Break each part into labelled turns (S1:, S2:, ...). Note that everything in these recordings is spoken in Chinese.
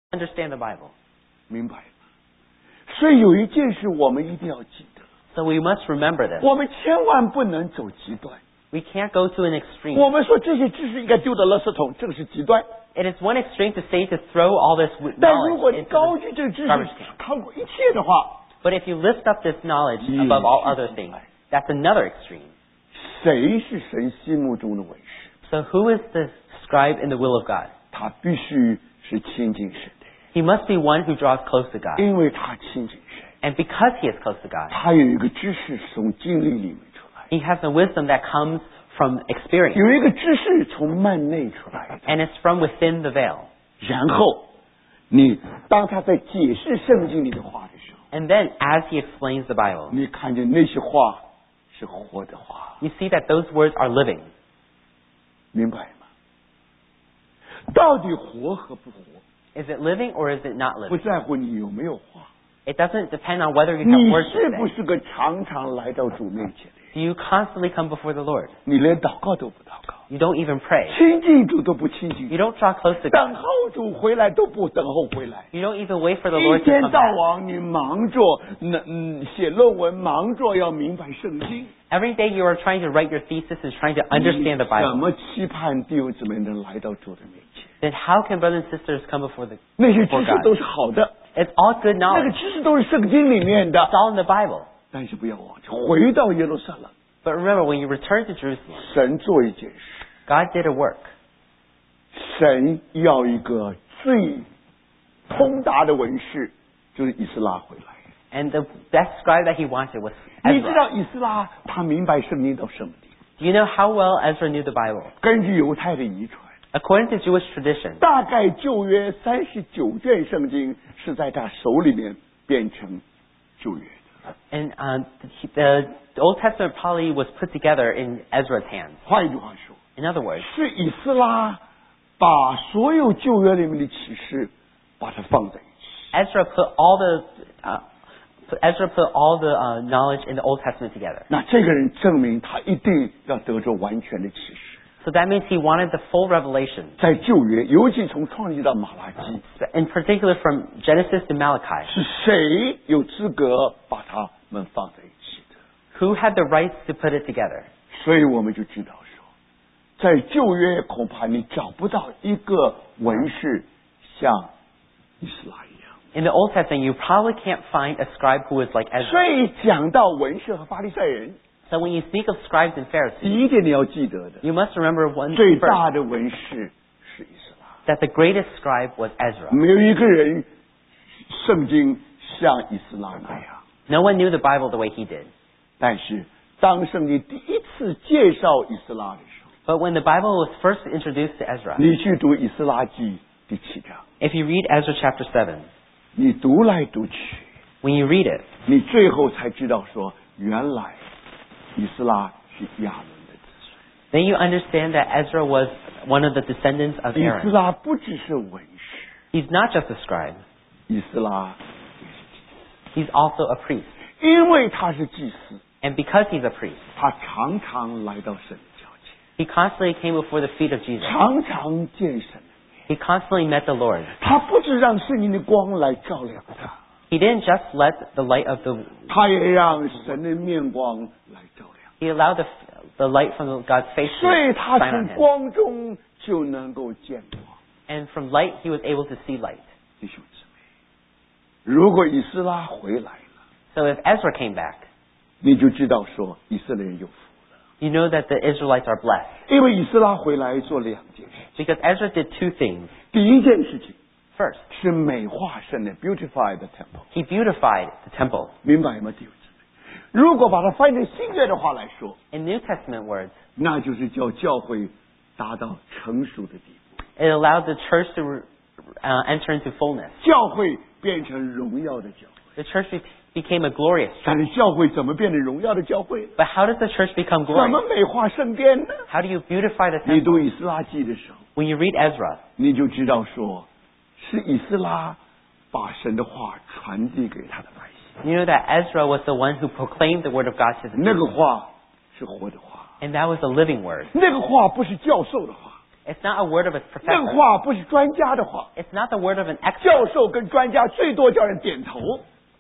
S1: understand the Bible.
S2: 明白吗？所以有一件事我们一定要记得，
S1: So we must remember this.
S2: 我们千万不能走极端。
S1: We can't go to an extreme.
S2: 我们说这些知识应该丢到垃圾桶，这个是极端。
S1: It is one extreme to say to throw all this
S2: 但如果
S1: knowledge
S2: 你
S1: into
S2: 高
S1: the
S2: 举这个知识
S1: garbage can.
S2: 超过一切的话，
S1: But if you lift up this knowledge above all other things, that's another extreme.
S2: 谁是神心目中的文士？
S1: So who is the scribe in the will of God?
S2: 他必须是亲近神的，
S1: He must be one who draws close to God.
S2: 因为他亲近神，
S1: And because he is close to God,
S2: 他有一个知识是从经历里面出来，
S1: he has the wisdom that comes from experience.
S2: 有一个知识从幔内出来的。
S1: And it's from within the veil.
S2: 然后，你当他在解释圣经里的话的时候，
S1: And then as he explains the Bible,
S2: 你看见那些话是活的话，
S1: you see that those words are living.
S2: 明白吗？到底活和不活，
S1: Is it living or is it not
S2: 不
S1: living?
S2: 在乎你有没有话，
S1: It doesn't depend on whether you have
S2: 你
S1: words to
S2: 是不
S1: say.
S2: 是个常常来到主面前的人？
S1: Do you constantly come before the Lord?
S2: 你连祷告都不祷告，
S1: You don't even pray.
S2: 亲近主都不亲近主，
S1: You don't draw close to
S2: 等
S1: God.
S2: 候主回来都不等候回来。
S1: You don't even wait for the
S2: 一
S1: Lord to
S2: 天
S1: come
S2: 到
S1: back.
S2: 晚你忙着写论文，忙着要明白圣经。
S1: Every day you are trying to write your thesis and trying to understand the
S2: 怎
S1: Bible.
S2: 么期盼弟兄姊妹能来到主的面前？
S1: Then how can brothers and sisters come before the
S2: 那些
S1: before
S2: 知识都
S1: God?
S2: 是好的，
S1: It's all good
S2: 那个
S1: knowledge.
S2: 知识都是圣经里面的
S1: It's，all in the Bible.
S2: 但是不要忘记回到耶路撒冷，
S1: But remember, when you return to Jerusalem,
S2: 神做一件事，
S1: God did a work.
S2: 神要一个最通达的文士，就是以斯拉回来。
S1: And the best scribe that he wanted was
S2: 你知
S1: Ezra.
S2: 道以斯拉他明白圣经到什么地步？
S1: Do you know how well Ezra knew the Bible?
S2: 根据犹太的遗传，
S1: According to Jewish tradition,
S2: 大概旧约39卷圣经是在他手里面变成旧约的。
S1: and the Old Testament probably was put together in Ezra's hands.
S2: 换一句话说，
S1: In other words,
S2: 是以斯拉把所有旧约里面的启示把它放在一起。
S1: Ezra put all the knowledge in the Old Testament together.
S2: 那这个人证明他一定要得着完全的启示。
S1: So that means he wanted the full revelation,
S2: 在旧约，尤其从创世到马拉基，
S1: in particular from Genesis to Malachi.
S2: 是谁有资格把他们放在一起的？
S1: Who had the rights to put it together?
S2: 所以我们就知道说，在旧约恐怕你找不到一个文士像以斯拉一样。
S1: In the Old Testament, you probably can't find a scribe who is like
S2: 所
S1: Ezra.
S2: 以讲到文士和法利赛人，
S1: So when you speak of scribes and
S2: 第
S1: Pharisees,
S2: 一点你要记得的，
S1: you must remember one
S2: 最
S1: thing first,
S2: 大的文士是以斯拉。
S1: that the greatest scribe was Ezra.
S2: 没有一个人圣经像以斯拉那样。
S1: No one knew the Bible the way he did.
S2: 但是当圣经第一次介绍以斯拉的时候，
S1: But when the Bible was first introduced to Ezra,
S2: 你去读以斯拉记第7章，
S1: if you read Ezra chapter 7,
S2: 你读来读去，
S1: when you read it,
S2: 你最后才知道说，原来以斯拉是亚伦的子孙。
S1: then you understand that Ezra was one of the descendants of
S2: 以斯
S1: Aaron.
S2: 拉不只是文士，
S1: He's not just a scribe,
S2: 以斯拉
S1: he's also a priest.
S2: 因为他是祭司，
S1: And because he's a priest,
S2: 他常常来到神的脚前，
S1: he constantly came before the feet of Jesus.
S2: 常常见神的面。
S1: He constantly met the Lord.
S2: 他不只让圣经的光来照亮他，
S1: He didn't just let the light of the,
S2: 他也让神的面光来照亮。
S1: he allowed the light from God's face
S2: 所以
S1: to
S2: 他
S1: shine
S2: 从
S1: on him.
S2: 光中就能够见光。
S1: And from light, he was able to see light.
S2: 弟兄姊妹，如果以斯拉回来了，
S1: So if Ezra came back,
S2: 你就知道说以色列人有福了，
S1: you know that the Israelites are blessed.
S2: 因为以斯拉回来做2件事。
S1: Because Ezra did two things.
S2: 第一件事情
S1: First,
S2: 是美化圣殿 （beautify the temple），
S1: he beautified the temple.
S2: 明白吗，弟兄姊妹？如果把它翻成新约的话来说，
S1: In New Testament words,
S2: 那就是叫教会达到成熟的地步，
S1: it allowed the church to enter into fullness.
S2: 教会变成荣耀的教会。
S1: The church became a glorious church.
S2: 但是教会怎么变成荣耀的教会？
S1: But how does the church become
S2: 怎么
S1: glorious?
S2: 美化圣殿呢？
S1: How do you beautify the
S2: 你
S1: temple?
S2: 读以斯拉记的时候，
S1: When you read Ezra,
S2: 你就知道说，是以斯拉把神的话传递给他的百姓，
S1: you know that Ezra was the one who proclaimed the word of God to the
S2: 那个
S1: people.
S2: 话是活的话，
S1: And that was a living word.
S2: 那个话不是教授的话，
S1: It's not a word of a
S2: 那
S1: professor.
S2: 话不是专家的话。
S1: It's not the word of an
S2: 教
S1: expert.
S2: 授跟专家最多叫人点头，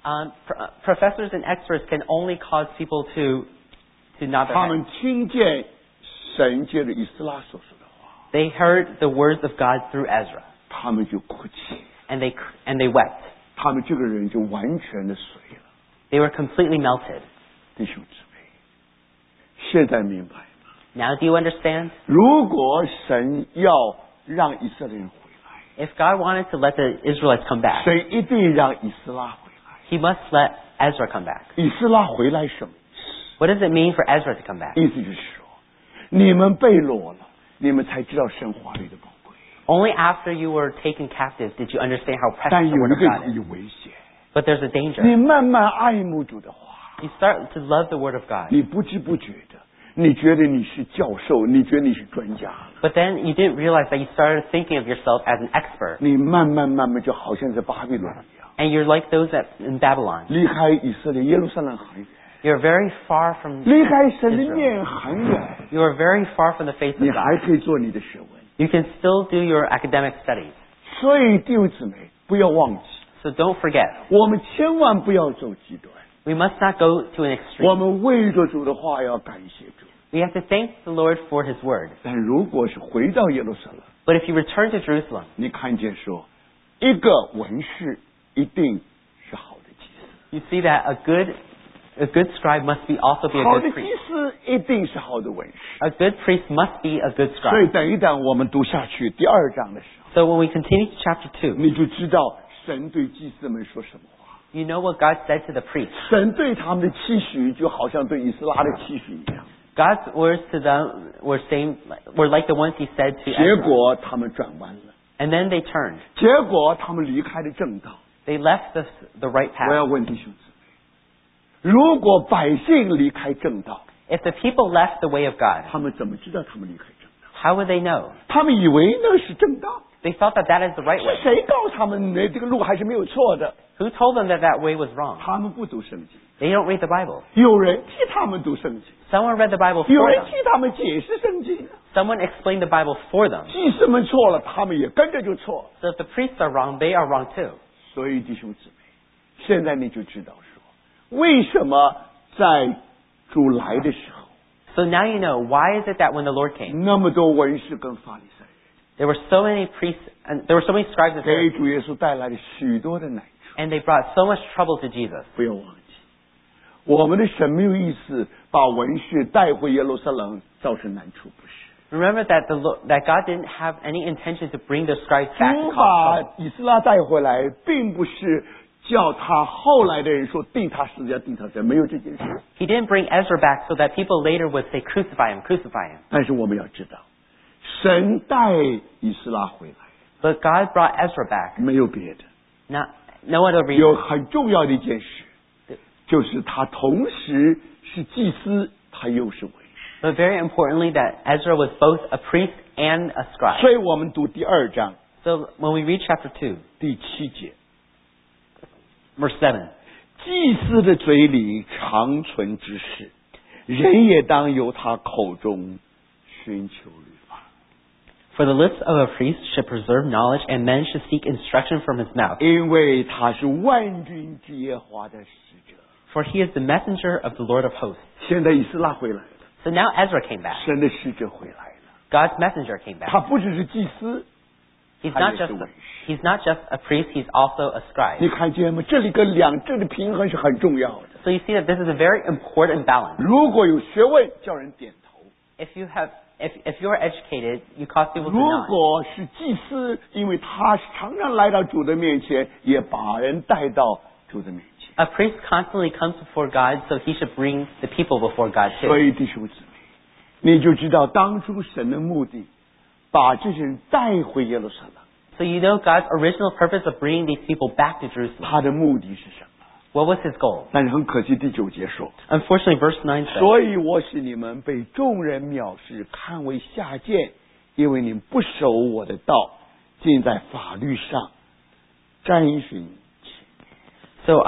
S1: Professors and experts can only cause people to nod their
S2: 他
S1: head.
S2: 们听见神借着以斯拉所说的话，
S1: They heard the words of God through Ezra,
S2: 他们就哭泣，
S1: and they wept.
S2: 他们这个人就完全的碎了。
S1: They were completely melted.
S2: 弟兄姊妹，现在明白吗？
S1: Now do you understand?
S2: 如果神要让以色列人回来，
S1: If God wanted to let the Israelites come back,
S2: 神一定让以斯拉回来。
S1: He must let Ezra come back.
S2: 以斯拉回来什么意思？
S1: What does it mean for Ezra to come back?
S2: 意思就是说，你们被掳了，你们才知道神话语的宝贵。
S1: Only after you were taken captive did you understand how
S2: 但
S1: precious
S2: 有
S1: the word
S2: 一
S1: of
S2: 个
S1: God is.
S2: 有危险，
S1: But there's a danger.
S2: 你慢慢爱慕主的话，
S1: You start to love the word of God.
S2: 你不知不觉的，你觉得你是教授，你觉得你是专家，
S1: But then you didn't realize that you started thinking of yourself as an expert.
S2: 你慢慢就好像在巴比伦一样，
S1: And you're like those in Babylon.
S2: 离开以色列耶路撒冷很远，
S1: You're very far from
S2: 离开神的面很远，
S1: You are very far from the face
S2: 你
S1: of
S2: 还
S1: God.
S2: 可以做你的学问。
S1: You can still do your academic studies.
S2: 所以弟兄姊妹，不要忘记，
S1: So don't forget,
S2: 我们千万不要走极端，
S1: we must not go to an
S2: 我
S1: extreme.
S2: 们为着主的话要感谢主。
S1: We have to thank the Lord for His word.
S2: 但如果是回到耶路撒冷，
S1: But if you return to Jerusalem,
S2: 你看见说，一个文士一定是好的祭司。
S1: you see that a good scribe must also be a
S2: 好
S1: good
S2: 的祭
S1: priest.
S2: 司一定是好的文士。
S1: A good priest must be a good
S2: 所以
S1: scribe.
S2: 等一等，我们读下去第二章的时候，
S1: So when we continue to chapter 2,
S2: 你就知道神对祭司们说什么话。
S1: you know what God said to the priests.
S2: 神对他们的期许，就好像对以斯拉的期许一样。
S1: God's words to them were like the ones He said to
S2: 结
S1: Ezra.
S2: 果他们转弯了，
S1: And then they turned.
S2: 结果他们离开了正道。
S1: They left the right
S2: 我要
S1: path.
S2: 问弟兄姊妹，如果百姓离开正道，
S1: If the people left the way of God,
S2: 他们怎么知道他们离开正道？
S1: how would they know?
S2: 他们以为那是正道，
S1: They thought that that is the right
S2: 是
S1: way.
S2: 谁告诉他们呢？这个路还是没有错的？
S1: Who told them that that way was wrong?
S2: 他们不读圣经，
S1: They don't read the Bible.
S2: 有人替他们读圣经，
S1: Someone read the Bible
S2: 有
S1: for
S2: 人
S1: them.
S2: 替他们解释圣经。
S1: Someone explained the Bible for them.
S2: 祭司们错了，他们也跟着就错。
S1: So if the priests are wrong, they are wrong too.
S2: 所以弟兄姊妹，现在你就知道说，为什么在主来的时候，
S1: So now you know, why is it that when the Lord came,
S2: 那么多文士跟法利赛人
S1: there were so many priests and there were so many scribes and
S2: 给
S1: Pharisees,
S2: 主耶稣带来了许多的难处。
S1: and they brought so much trouble to Jesus.
S2: 不要忘记，我们的神没有意思把文士带回耶路撒冷造成难处，不是。
S1: Remember that that God didn't have any intention to bring the scribes back
S2: 主
S1: to
S2: 把
S1: cause trouble.
S2: 以斯拉带回来，并不是叫他后来的人说定他十字架，定他这没有这件事。
S1: He didn't bring Ezra back so that people later would say, crucify him, crucify him.
S2: 但是我们要知道，神带以斯拉回来，
S1: But God brought Ezra back.
S2: 没有别的，
S1: No other
S2: 有
S1: reason.
S2: 很重要的一件事，就是他同时是祭司，他又是文士。
S1: But very importantly, that Ezra was both a priest and a scribe.
S2: 所以我们读第二章
S1: So when we read chapter 2,
S2: 第7节，
S1: verse 7,
S2: 祭司的嘴里长存之事，人也当由他口中寻求律法。
S1: For the lips of a priest should preserve knowledge, and men should seek instruction from his mouth.
S2: 因为他是万军之耶和华的使者。
S1: For he is the messenger of the Lord of hosts.
S2: 现在以斯拉回来了，
S1: So now Ezra came back.
S2: 神的使者回来了。
S1: God's messenger came
S2: 他
S1: back.
S2: 不只是祭司，
S1: He's
S2: 他
S1: not
S2: 也
S1: just
S2: 是文士。
S1: he's not just a priest, he's also a
S2: 你
S1: scribe.
S2: 看见吗？这里跟两者的平衡是很重要的。
S1: So you see that this is a very important balance.
S2: 如果有学问，叫人点头；
S1: If you're educated, you cause people to
S2: 如
S1: nod.
S2: 果是祭司，因为他常常来到主的面前，也把人带到主的面前。
S1: A priest constantly comes before God, so he should bring the people before God
S2: 所
S1: too.
S2: 以弟兄姊妹，你就知道当初神的目的，把这些人带回耶路撒冷，
S1: So you know God's original purpose of bringing these people back to Jerusalem.
S2: 他的目的是什么？
S1: What was his goal?
S2: 但是很可惜，第9节说，
S1: Unfortunately, verse 9 says,
S2: 所以我使你们被众人藐视，看为下贱，因为你们不守我的道，尽在法律上沾寻。
S1: So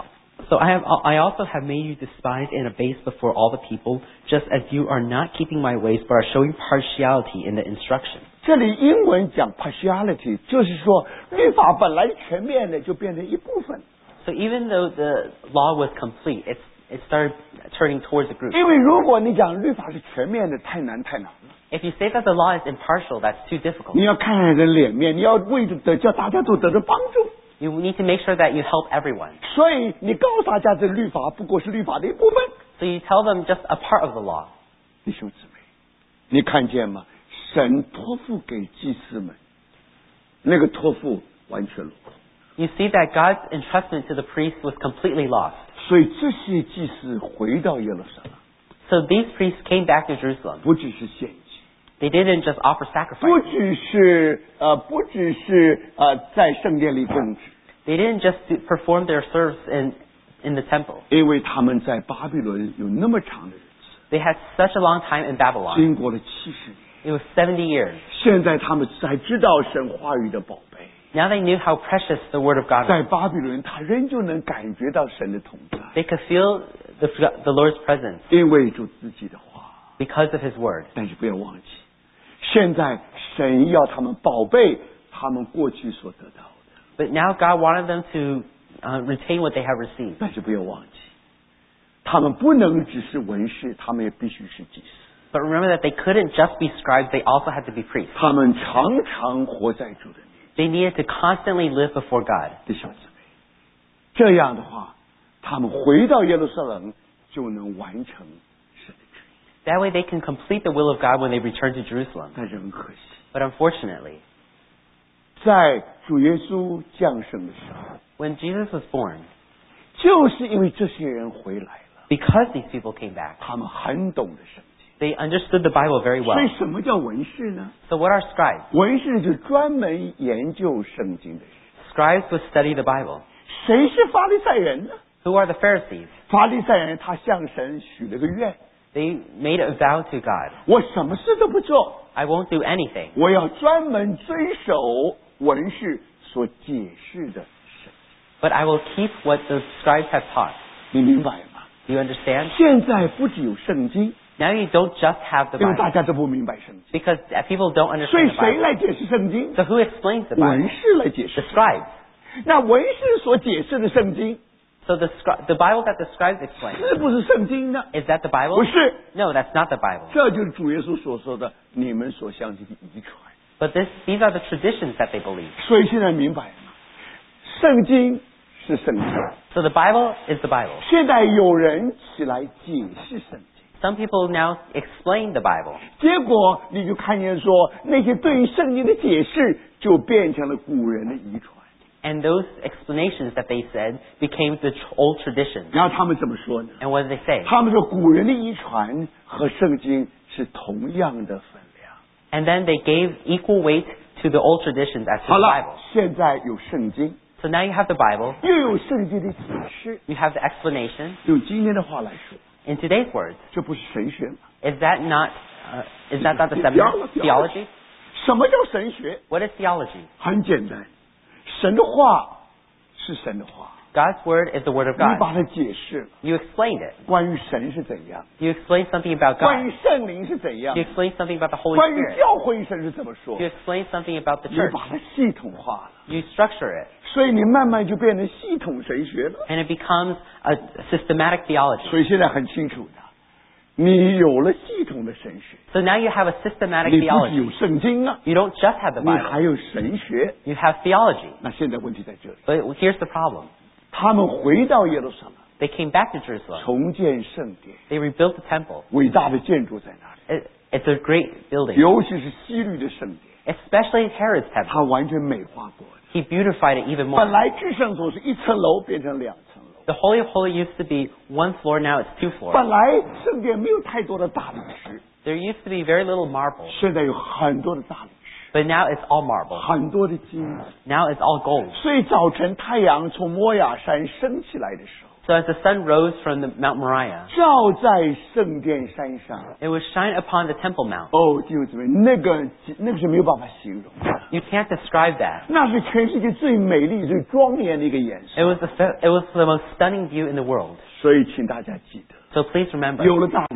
S1: I also have made you despised and abased before all the people, just as you are not keeping my ways, but are showing partiality in the instruction.
S2: 这里英文讲 partiality， 就是说律法本来全面的就变成一部分。
S1: So even though the law was complete, it started turning towards a group.
S2: 因为如果你讲律法是全面的，太难了。
S1: If you say that the law is impartial, that's too difficult.
S2: 你要看人脸面，你要为着叫大家都得到帮助。
S1: You need to make sure that you help everyone.
S2: 所以你告诉大家，这律法不过是律法的一部分。
S1: So you tell them just a part of the law.
S2: 弟兄姊妹，你看见吗？神托付给祭司们，那个托付完全落空。
S1: You see that God's entrustment to the priests was completely lost.
S2: 所以这些祭司回到耶路撒冷，
S1: So these priests came back to Jerusalem.
S2: 不只是献祭，
S1: They didn't just offer
S2: 不
S1: sacrifices.
S2: 只是在圣殿里供职，
S1: They didn't just perform their service in the temple.
S2: 因为他们在巴比伦有那么长的日子，
S1: They had such a long time in Babylon.
S2: 经过了70年，
S1: It was 70 years.
S2: 现在他们才知道神话语的宝贝。
S1: Now they knew how precious the word of God
S2: 在
S1: was.
S2: 巴比伦，他仍旧能感觉到神的同在，
S1: They could feel the Lord's presence
S2: 因为主自己的话。
S1: because of His word.
S2: 但是不要忘记，现在神要他们宝贝他们过去所得到的，
S1: But now God wanted them to retain what they have received.
S2: 但是不要忘记，他们不能只是文士，他们也必须是祭司。
S1: But remember that they couldn't just be scribes, they also had to be priests.
S2: 他们常常活在主的面
S1: They needed to constantly live before God.
S2: 前，弟兄姊妹，这样的话，他们回到耶路撒冷就能完成神的旨意。
S1: That way they can complete the will of God when they return to Jerusalem.
S2: 但是很可惜，
S1: But unfortunately,
S2: 在主耶稣降生的时候，
S1: when Jesus was born,
S2: 就是因为这些人回来了，
S1: because these people came back,
S2: 他们很懂得圣经。
S1: they understood the Bible very
S2: 所
S1: well.
S2: 以什么叫文士呢？
S1: So what are scribes?
S2: 文士就是专门研究圣经的人。
S1: Scribes would study the Bible.
S2: 谁是法利赛人呢？
S1: Who are the Pharisees?
S2: 法利赛人他向神许了个愿，
S1: They made a vow to God.
S2: 我什么事都不做，
S1: I won't do anything,
S2: 我要专门遵守文士所解释的神。
S1: but I will keep what the scribes have taught.
S2: 你明白吗？
S1: Do you understand?
S2: 现在不只有圣经，
S1: Now you don't just have the
S2: 因为
S1: Bible
S2: 大家都不明白圣经，
S1: because people don't
S2: 所以
S1: understand the
S2: 谁
S1: Bible.
S2: 来解释圣经？
S1: So who explains the
S2: 文
S1: Bible?
S2: 士来解释
S1: The。scribes.
S2: 那文士所解释的圣经
S1: So the Bible that the scribes explain,
S2: 是不是圣经呢？
S1: is that the
S2: 不
S1: Bible?
S2: 是，
S1: No, that's not the Bible.
S2: 这就是主耶稣所说的你们所相信的遗传。
S1: But these are the traditions that they believe.
S2: 所以现在明白了吗？圣经是圣经，
S1: So the Bible is the Bible.
S2: 现在有人起来解释圣经，
S1: Some people now explain the Bible.
S2: 结果你就看见说，那些对于圣经的解释就变成了古人的遗传。
S1: And those explanations that they said became the old traditions.
S2: 然后他们怎么说呢？
S1: And what did they say?
S2: 他们说古人的遗传和圣经是同样的分量。
S1: And then they gave equal weight to the old traditions as to
S2: 好
S1: the
S2: 了
S1: Bible.，
S2: 现在有圣经，
S1: So now you have the Bible,
S2: 又有圣经的解释。
S1: you have the explanation.
S2: 用今天的话来说，
S1: In today's words,
S2: 这不是神学吗？
S1: is that not the seminary theology?
S2: 什么叫神学？
S1: What is theology?
S2: 很简单，神的话是神的话，
S1: God's word is the word of
S2: 你
S1: God.
S2: 把它解释了。
S1: You explained it.
S2: 关于神是怎样，
S1: You explain something about
S2: 关
S1: God.
S2: 于圣灵是怎样
S1: You，explain something about the Holy
S2: 关于
S1: Spirit.
S2: 教会神是怎么说，
S1: You explain something about the
S2: 你
S1: church.
S2: 把它系统化了，
S1: You structure it.
S2: 所以你慢慢就变成系统神学了。
S1: And it becomes a systematic theology.
S2: 所以现在很清楚的，你有了系统的神学，
S1: So now you have a systematic
S2: 你不只
S1: theology.
S2: 有圣经啊，
S1: You don't just have the
S2: 你
S1: Bible.
S2: 还有神学。
S1: You have theology.
S2: 那现在问题在这里，
S1: But here's the problem.
S2: 他们回到耶路撒冷，
S1: They came back to Jerusalem.
S2: 重建圣殿，
S1: They rebuilt the temple.
S2: 伟大的建筑在那里，
S1: It's a great building.
S2: 尤其是西律的圣殿，
S1: Especially Herod's temple.
S2: 它完全美化过的。
S1: He beautified it even
S2: 本
S1: more.
S2: 来至圣所是一层楼变成两层楼，
S1: The Holy of Holies used to be one floor, now it's two
S2: 本
S1: floors.
S2: 来圣殿没有太多的大理石，
S1: There used to be very little marble,
S2: 现在有很多的大理石，
S1: but now it's all marble.
S2: 很多的金子。
S1: Now it's all gold.
S2: 所以早晨太阳从摩亚山升起来的时候，
S1: So as the sun rose from the Mount Moriah,
S2: 照在圣殿山上。
S1: it would shine upon the Temple Mount.
S2: 哦，弟兄姊妹，那个是没有办法形容的，
S1: You can't describe that.
S2: 那是全世界最美丽、最庄严的一个颜
S1: It
S2: 色。
S1: was the most stunning view in the world.
S2: 所以，请大家记得，
S1: So please remember,
S2: 有了大理